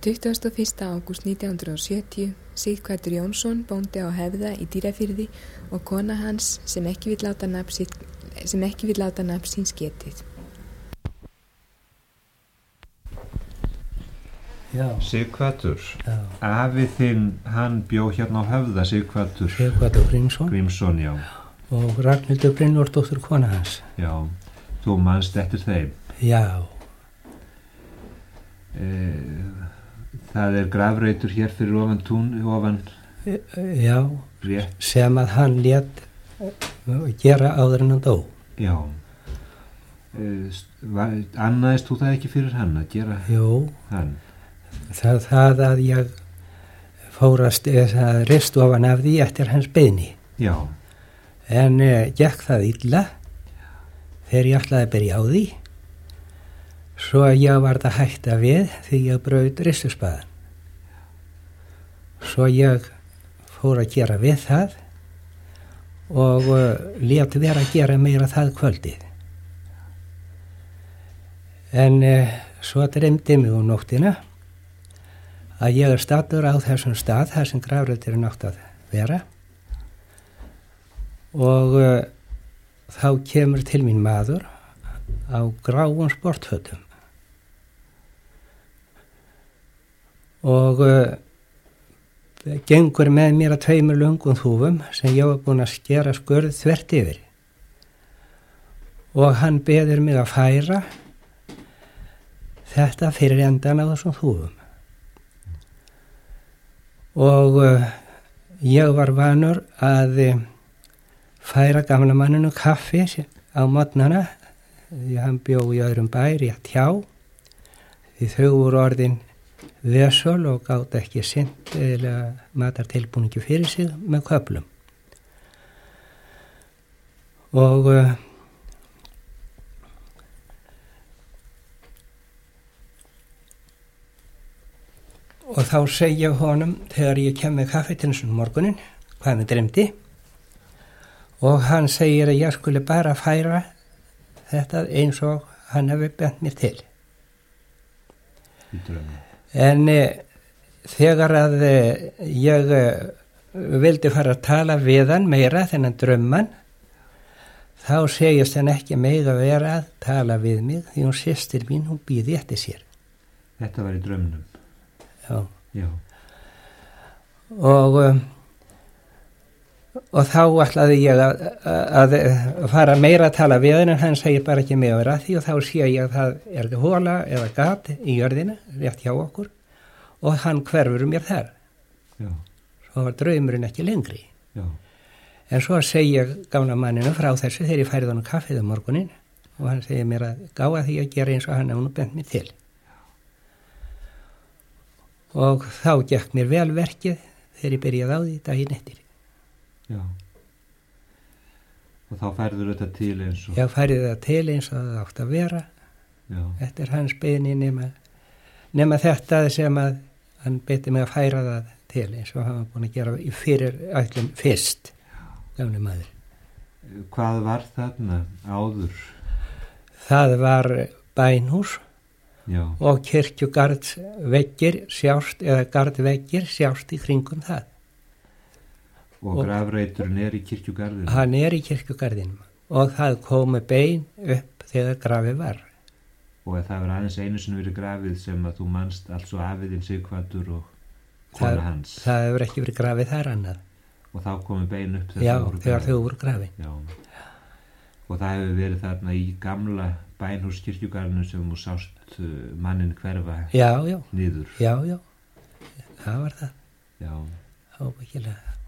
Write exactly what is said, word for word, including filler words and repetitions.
tuttugasta og fyrsta ágúst nítján hundruð sjötíu, Sighvatur Jónsson, bóndi á Hefða í Dýrafirði og kona hans sem ekki vill láta nafn sitt, sem ekki vill láta nafn síns getið. Já. Sighvatur, Já. afi þinn, hann bjó hérna á Höfða, Sighvatur. Sighvatur Grímsson. Grímsson, já. Og Ragnhildur Brynjólfsdóttir kona hans. Já, þú manst eftir þeim. Já. E, það er grafreitur hér fyrir ofan tún, ofan. E, já, rétt. Sem að hann lét gera áður en hann dó. Já. E, annaðist þú það ekki fyrir hann að gera Jú. hann? Það, það að ég fórast að rist ofan af því eftir hans beiðni. Já. En uh, gekk það illa þegar ég ætlaði að byrja á því. Svo ég var það hætta við því ég braut ristuspaðan. Svo ég fór að gera við það og uh, lét vera að gera meira það kvöldið. En uh, svo dreymdi mig um nóttina að ég er staddur á þessum stað þar sem grafreiturinn átti að vera og uh, þá kemur til mín maður á gráum sportfötum og uh, gengur með mér að tveimur löngum þúfum sem ég var búin að skera skurð þvert yfir og hann beður mig að færa þetta fyrir endan á þessum þúfum. Og uh, ég var vanur að uh, færa gamla manninu kaffi á morgnana því hann bjó í öðrum bæ rétt hjá því þau voru orðin vesöl og gátt ekki sinnt eða matartilbúningi fyrir sig með köflum. Og uh, Og þá segi ég honum þegar ég kem með kaffi til þessum morgunin hvað mig dreymdi og hann segir að ég skulle bara færa þetta eins og hann hefði bent mér til. En e, þegar að e, ég e, vildi fara að tala við hann meira þennan drömman þá segist hann ekki mega vera að tala við mig því hún systir mín hún býði eftir sér. Þetta var í drömnum. Já. Já. Og, og þá ætlaði ég að, að, að fara meira að tala við hann en hann segir bara ekki með að vera að því og þá sé ég að það er það hóla eða gat í jörðina rétt hjá okkur og hann hverfur mér þar. Já. Svo var draumurinn ekki lengri. Já. En svo segi ég gamla manninu frá þessu þegar ég færði hann kaffið um morgunin og hann segir mér að gá að því að gera eins og hann hefði nú bent mér til. Og þá gekk mér vel verkið þegar ég byrjaði á því daginn eftir. Já. Og þá færður þetta til eins og... Já, færði það til eins og það átt að vera. Já. Þetta er hans beiðni nema, nema þetta sem að hann beitti mig að færa það til eins og hann var búin að gera fyrir ætlum fyrst. Gamli maður. Hvað var þarna áður? Það var bænhús. Já. Og kirkjugarðsveggir sjást eða garðveggir sjást í kringum það. Og, og grafreiturinn er í kirkjugarðinu? Hann er í kirkjugarðinum og það komu bein upp þegar grafið var. Og það var aðeins einu sinni verið grafið sem að þú manst alls og afiðinn Sighvatur og kona það, hans? Það hefur ekki verið grafið þar annað. Og þá komu bein upp þegar, Já, voru þegar þau voru grafið. Já. Og það hefur verið þarna í gamla bænhús kirkjugarðinu sem þú sást mannin hverfa já, já. niður. Já, já, það var það. Já. Ábyggilega.